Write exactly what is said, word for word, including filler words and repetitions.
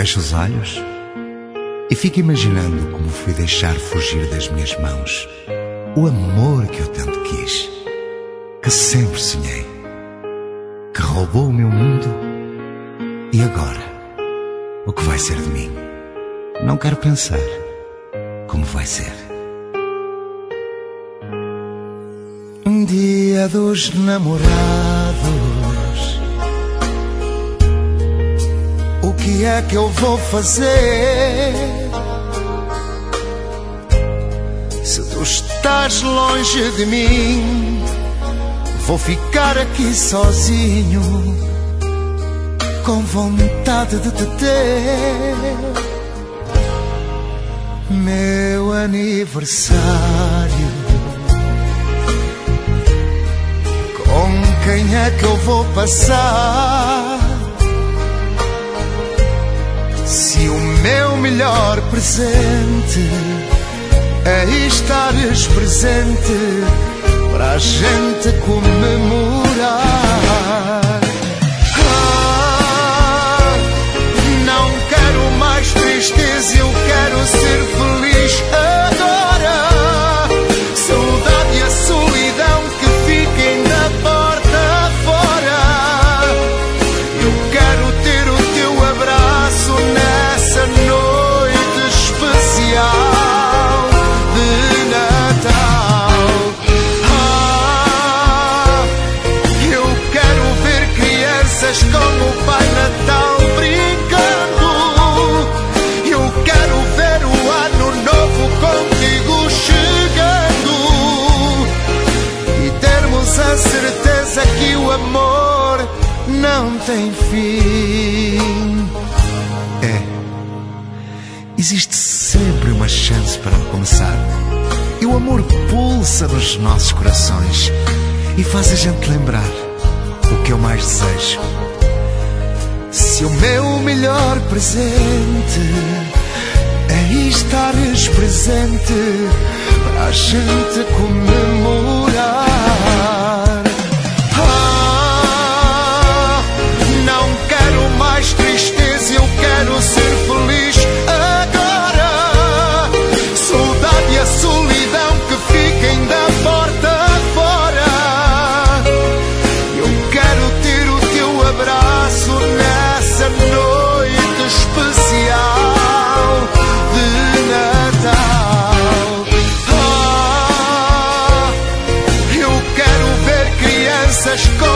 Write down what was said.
fecho os olhos e fico imaginando como fui deixar fugir das minhas mãos o amor que eu tanto quis, que sempre sonhei, que roubou o meu mundo. E agora, o que vai ser de mim? Não quero pensar como vai ser. Um dia dos namorados, o que é que eu vou fazer? Se tu estás longe de mim, vou ficar aqui sozinho, com vontade de te ter. Meu aniversário, com quem é que eu vou passar? Se o meu melhor presente é estares presente para a gente comemorar. Ah, não quero mais tristeza, eu quero ser feliz agora. Saudade e a solidão que fiquem da porta fora. Eu quero ter o teu abraço nessa noite especial. Com o Pai Natal brincando, eu quero ver o ano novo contigo chegando e termos a certeza que o amor não tem fim. É, existe sempre uma chance para recomeçar, e o amor pulsa nos nossos corações e faz a gente lembrar o que eu mais desejo. Se o meu melhor presente é estares presente para a gente comemorar. Ah, não quero mais tristeza, eu quero ser feliz agora. Saudade e a solidão que fiquem da porta fora. Eu quero ter o teu abraço nessa noite especial de Natal. Ah, eu quero ver crianças com